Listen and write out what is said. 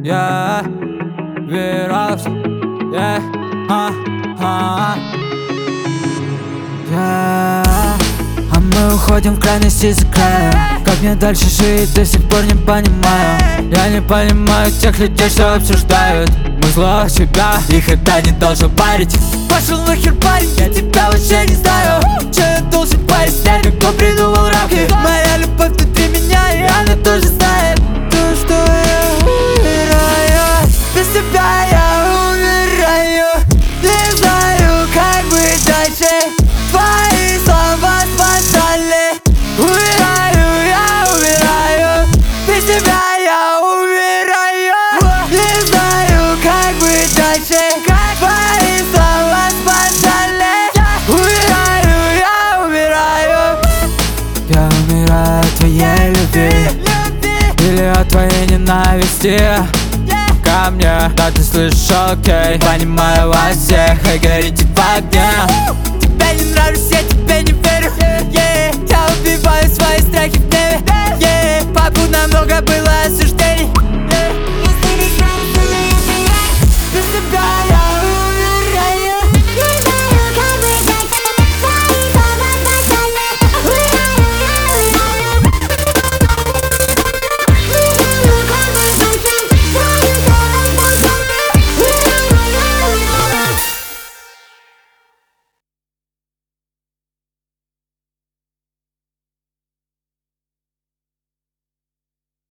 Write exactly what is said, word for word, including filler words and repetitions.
Yeah, вирус, yeah, а, а. Yeah. А мы уходим в крайности за края. Как мне дальше жить, до сих пор не понимаю. Я не понимаю тех людей, что обсуждают. Мы зло себя, их это не должен парить. Пошел нахер, парень, я тебя вообще не знаю. Че я должен парить, я легко придумал рамки. Моя любовь внутри меня, и она тоже знает то, что я умираю. Без тебя я умираю. Не знаю, как быть дальше. Твои слова спасали. Умираю, я умираю. Без тебя я умираю. Не знаю, как быть дальше. Твои слова спасали. Умираю, я умираю. Я умираю от твоей любви или от твоей ненависти ко мне. Да, ты слышишь, окей. Понимаю вас всех, и горите в огне. Тебе не нравлюсь, я